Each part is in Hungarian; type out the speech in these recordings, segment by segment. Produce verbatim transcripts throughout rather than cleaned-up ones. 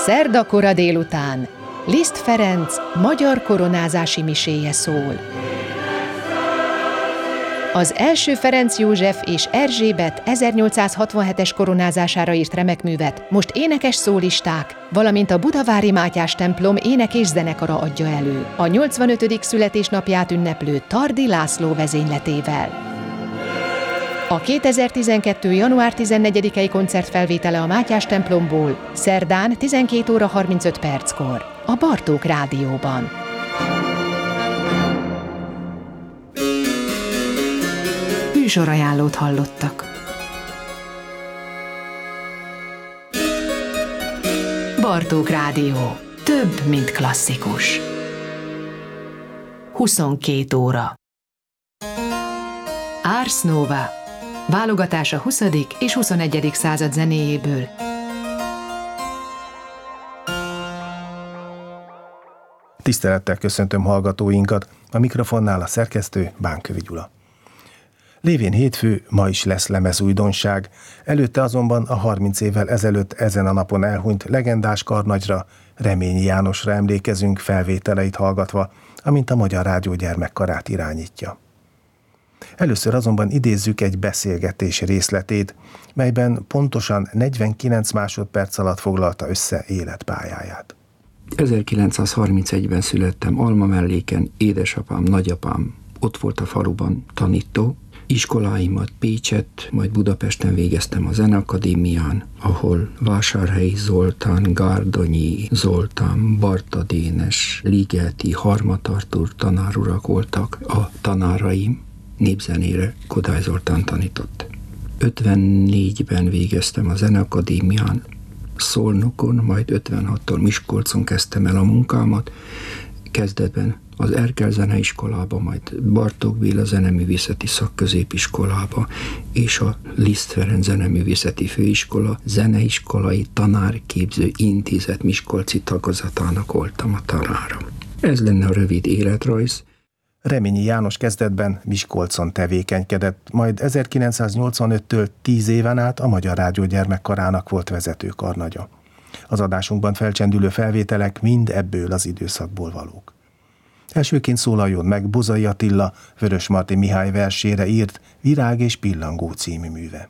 Szerda kora délután Liszt Ferenc magyar koronázási miséje szól. Az első Ferenc József és Erzsébet ezernyolcszázhatvanhetes koronázására írt remekművet most énekes szólisták, valamint a budavári Mátyás templom ének és zenekara adja elő, a nyolcvanötödik születésnapját ünneplő Tardi László vezényletével. A kétezer-tizenkettő. január tizennegyedikei koncertfelvétele a Mátyás templomból szerdán tizenkét óra harmincöt perckor a Bartók Rádióban. Műsorajánlót hallottak. Bartók Rádió. Több, mint klasszikus. huszonkét óra. Ars Nova. Válogatás a huszadik és huszonegyedik század zenéjéből. Tisztelettel köszöntöm hallgatóinkat, a mikrofonnál a szerkesztő Bánkövi Gyula. Lévén hétfő, ma is lesz lemezújdonság, előtte azonban a harminc évvel ezelőtt ezen a napon elhunyt legendás karnagyra, Reményi Jánosra emlékezünk felvételeit hallgatva, amint a Magyar Rádió gyermekkarát irányítja. Először azonban idézzük egy beszélgetés részletét, melyben pontosan negyvenkilenc másodperc alatt foglalta össze életpályáját. ezerkilencszázharmincegyben születtem Almamelléken, édesapám, nagyapám ott volt a faluban tanító. Iskoláimat Pécset, majd Budapesten végeztem a Zeneakadémián, ahol Vásárhelyi Zoltán, Gárdonyi Zoltán, Barta Dénes, Ligeti, Harmat Artúr tanárurak voltak a tanáraim. Népzenére Kodály Zoltán tanított. ötvennégyben végeztem a Zeneakadémián, Szolnokon, majd ötvenhattól Miskolcon kezdtem el a munkámat. Kezdetben az Erkel Zeneiskolába, majd Bartók Béla Zeneművészeti Szakközépiskolába és a Liszt Ferenc Zeneművészeti Főiskola Zeneiskolai Tanárképző Intézet miskolci tagozatának voltam a tanára. Ez lenne a rövid életrajz. Reményi János kezdetben Miskolcon tevékenykedett, majd ezerkilencszáznyolcvanöttől tíz éven át a Magyar Rádió gyermekkarának volt vezető karnagya. Az adásunkban felcsendülő felvételek mind ebből az időszakból valók. Elsőként szólaljon meg Bozai Attila, Vörösmarty Mihály versére írt Virág és pillangó című műve.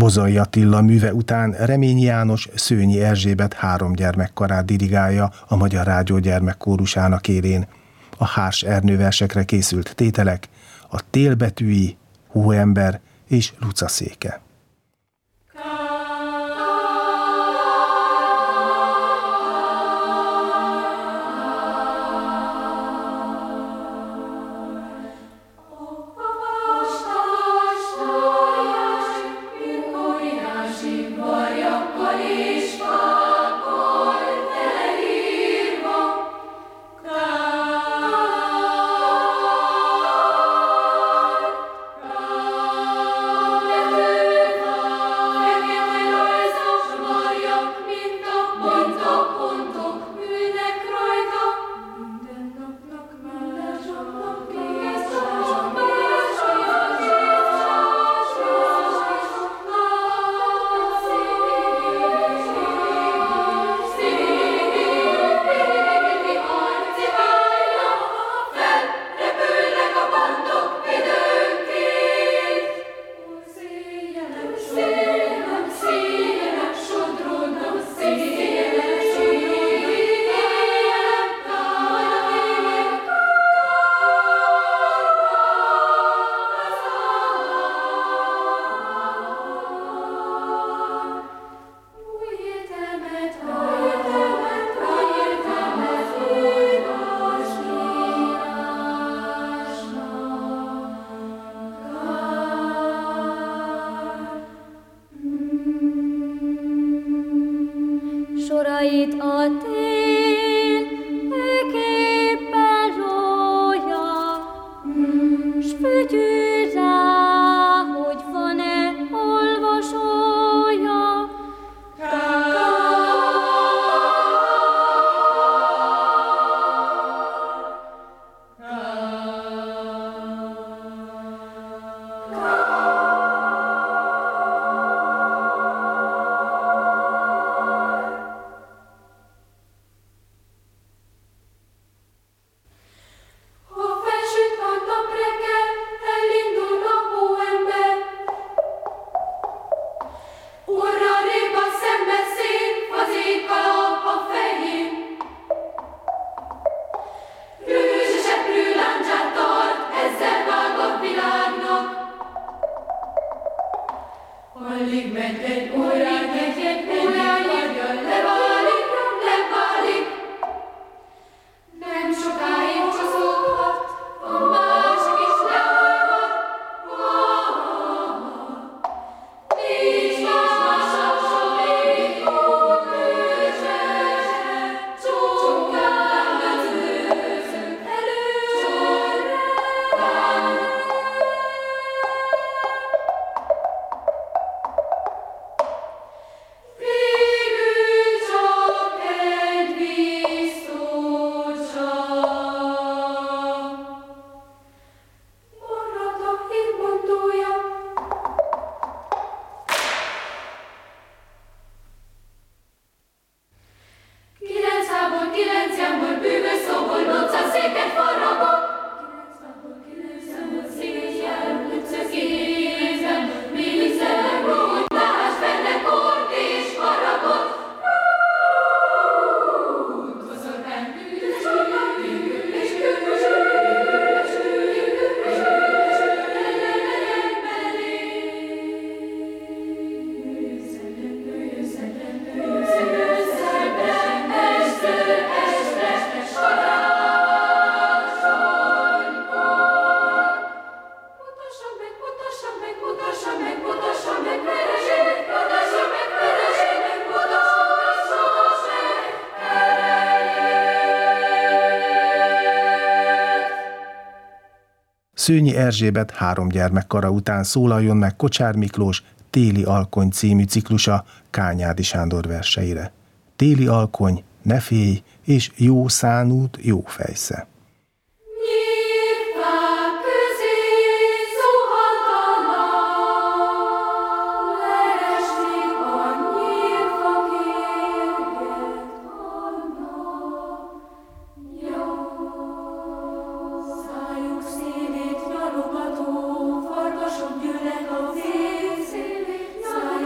Bozai Attila műve után Reményi János Szőnyi Erzsébet három gyermekkarát dirigálja a Magyar Rádió gyermekkórusának élén. A Hárs Ernő versekre készült tételek, a Télbetűi, Hóember és Luca széke. Szőnyi Erzsébet három gyermekkara után szólaljon meg Kocsár Miklós Téli Alkony című ciklusa Kányádi Sándor verseire. Téli Alkony, Ne félj, és Jó szánút, jó fejsze. Farkasok gyűlnek a fél szélét,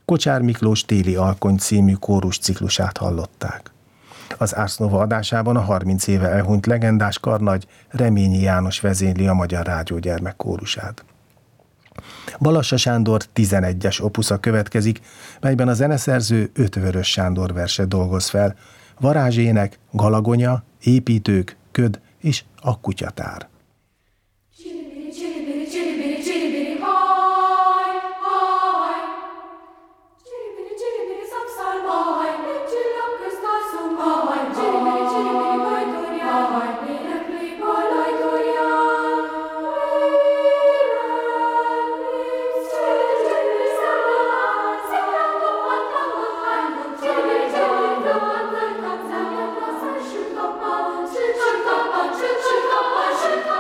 Kocsár Miklós Téli Alkony című kórus ciklusát hallották. Az Ars Nova adásában a harminc éve elhunyt legendás karnagy Reményi János vezényli a Magyar Rádió gyermekkórusát. Balassa Sándor tizenegyes opusza következik, melyben a zeneszerző öt Vörös Sándor verset dolgoz fel: Varázsének, Galagonya, Építők, Köd és a Kutyatár. Shoot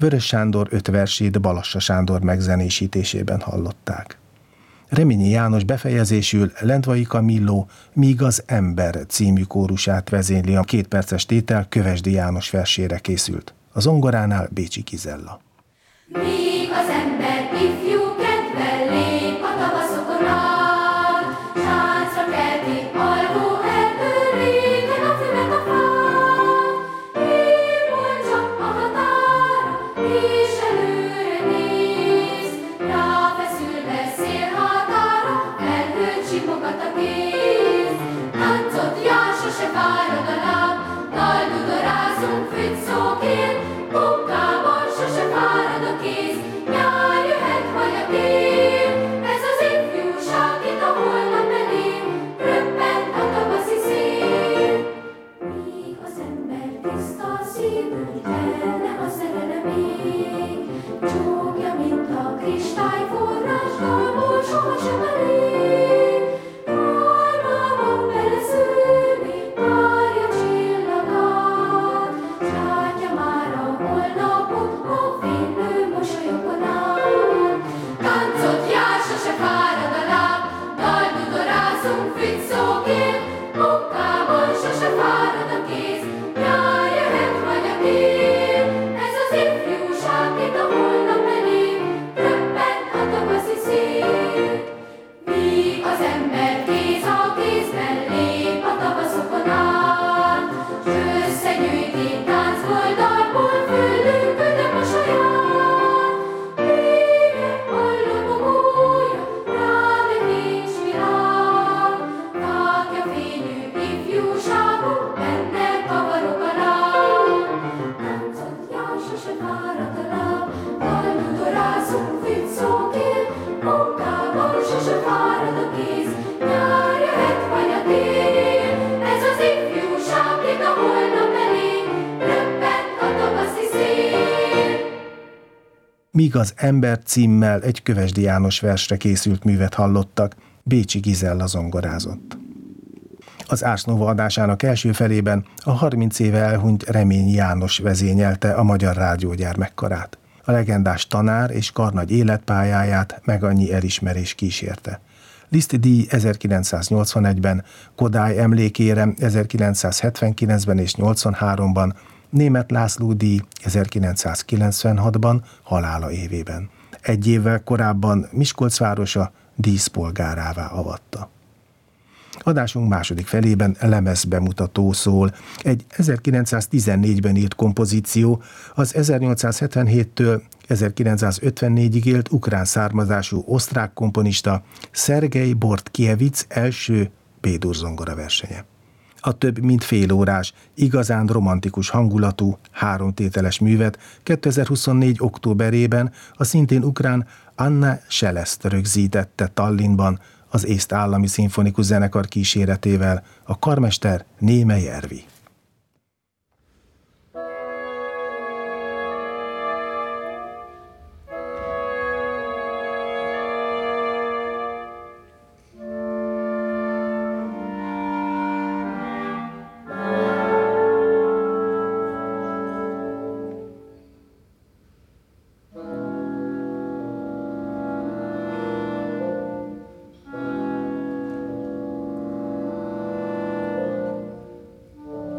Vörös Sándor öt versét Balassa Sándor megzenésítésében hallották. Reményi János befejezésül Lendvai Kamilló Míg az ember című kórusát vezényli, a kétperces tétel Kövesdi János versére készült. A zongoránál Bécsi Gizella. Míg az ember ifjú kedvel lép a tavaszokon át, sáncra kelti alvó erdő régen a füvet a fát. Ér volt csak a határa, és előre néz, ráfeszülve szélhátára, felhőt csipogat a kéz. Táncot jár, sose fárad a láb, daldudorázunk fügyszóként, munkában sose fárad a kéz, nyár jöhet vagy a tél. Ez az ifjúság itt a holnap elé, röppent a tavaszi szél. Míg az ember tiszta szívű, tenne a szerelemig, csókja, mint a kristályforrás, dalból sohasem elég. Álmában beleszőni, várja csillagát, s látja már a holnapot, a fénylő mosolyokon át. Táncot jár, sose fárad a láb, daldudorázunk fügyszóként, munkában sose fárad a kéz, nyár jöhet vagy a tél. Ez az ifjúság itt a holnap elé, röppent a tavaszi szél. Míg az ember kéz a kézben lép a tavaszokon át, s összegyűjti táncból, dalból föllőködő mosolyát. Vége a lobogója, rávetés virág, vágja fényű ifjúságunk, benne kavarog a láb. Táncot jár, sose fárad a láb, daldudorázunk fügyszóként, munkában sose fárad a kéz, nyár jöhet vagy a tél. Ez az ifjúság itt a holnap elé, röppent a tavaszi szél. Míg az ember címmel egy Kövesdi János versre készült művet hallottak, Bécsi Gizella zongorázott. Az Ars Nova adásának első felében a harminc éve elhunyt Reményi János vezényelte a Magyar Rádió gyermekkarát. A legendás tanár és karnagy életpályáját meg annyi elismerés kísérte. Liszt díj ezerkilencszáznyolcvanegyben, Kodály emlékére ezerkilencszázhetvenkilencben és nyolcvanháromban, Németh László díj ezerkilencszázkilencvenhatban halála évében. Egy évvel korábban Miskolc városa díszpolgárává avatta. Adásunk második felében lemezbemutató szól. Egy ezerkilencszáztizennégyben írt kompozíció, az ezernyolcszázhetvenhéttől ezerkilencszázötvennégyig élt ukrán származású osztrák komponista Szergej Bortkiewicz első B-dur zongora versenye. A több mint félórás, igazán romantikus hangulatú, háromtételes művet kétezer-huszonnégy októberében a szintén ukrán Anna Szeleszt rögzítette Tallinnban az Észt Állami Szimfonikus Zenekar kíséretével, a karmester Némely Ervi. Míg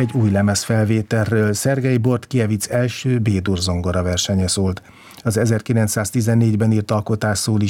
egy új lemezfelvételről. Szergej Bortkijevic első B-dur zongora versenye szólt. Az ezerkilencszáztizennégyben írt alkotás szól is